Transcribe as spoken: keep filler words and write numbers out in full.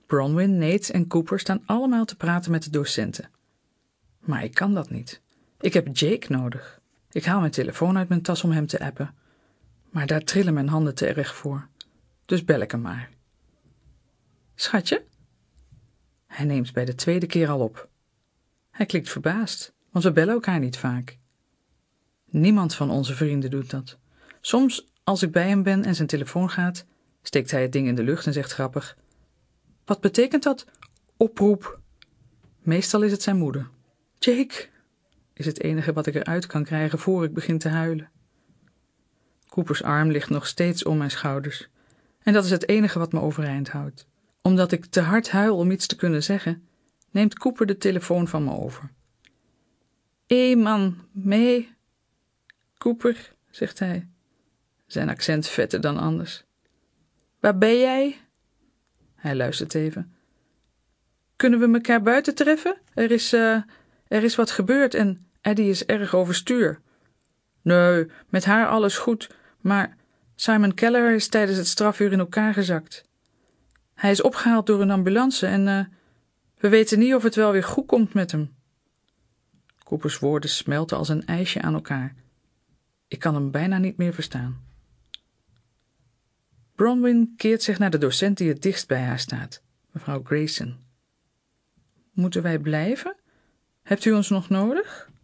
Bronwyn, Nate en Cooper staan allemaal te praten met de docenten. Maar ik kan dat niet. Ik heb Jake nodig. Ik haal mijn telefoon uit mijn tas om hem te appen. Maar daar trillen mijn handen te erg voor. Dus bel ik hem maar. Schatje? Hij neemt bij de tweede keer al op. Hij klikt verbaasd, want we bellen elkaar niet vaak. Niemand van onze vrienden doet dat. Soms, als ik bij hem ben en zijn telefoon gaat, steekt hij het ding in de lucht en zegt grappig: Wat betekent dat? Oproep. Meestal is het zijn moeder. Jake, is het enige wat ik eruit kan krijgen voor ik begin te huilen. Coopers arm ligt nog steeds om mijn schouders. En dat is het enige wat me overeind houdt. Omdat ik te hard huil om iets te kunnen zeggen, neemt Cooper de telefoon van me over. Hé man, mee. Cooper, zegt hij. Zijn accent vetter dan anders. Waar ben jij? Hij luistert even. Kunnen we elkaar buiten treffen? Er is, uh, er is wat gebeurd en Eddie is erg overstuur. Nee, met haar alles goed, maar Simon Keller is tijdens het strafuur in elkaar gezakt. Hij is opgehaald door een ambulance en uh, we weten niet of het wel weer goed komt met hem. Coopers woorden smelten als een ijsje aan elkaar. Ik kan hem bijna niet meer verstaan. Bronwyn keert zich naar de docent die het dichtst bij haar staat, mevrouw Grayson. Moeten wij blijven? Hebt u ons nog nodig?